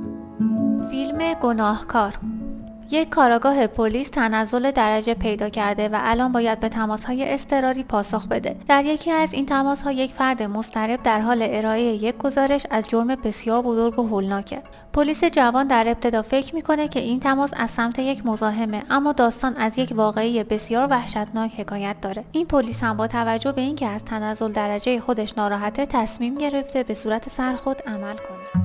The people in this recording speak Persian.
فیلم گناهکار. یک کارآگاه پلیس تنزل درجه پیدا کرده و الان باید به تماس‌های اضطراری پاسخ بده. در یکی از این تماس‌ها یک فرد مضطرب در حال ارائه یک گزارش از جرم بسیار بزرگ و هولناکه. پلیس جوان در ابتدا فکر میکنه که این تماس از سمت یک مزاحمه، اما داستان از یک واقعه بسیار وحشتناک حکایت داره. این پلیس هم با توجه به اینکه از تنزل درجه خودش ناراحته، تصمیم گرفته به صورت سرخود عمل کنه.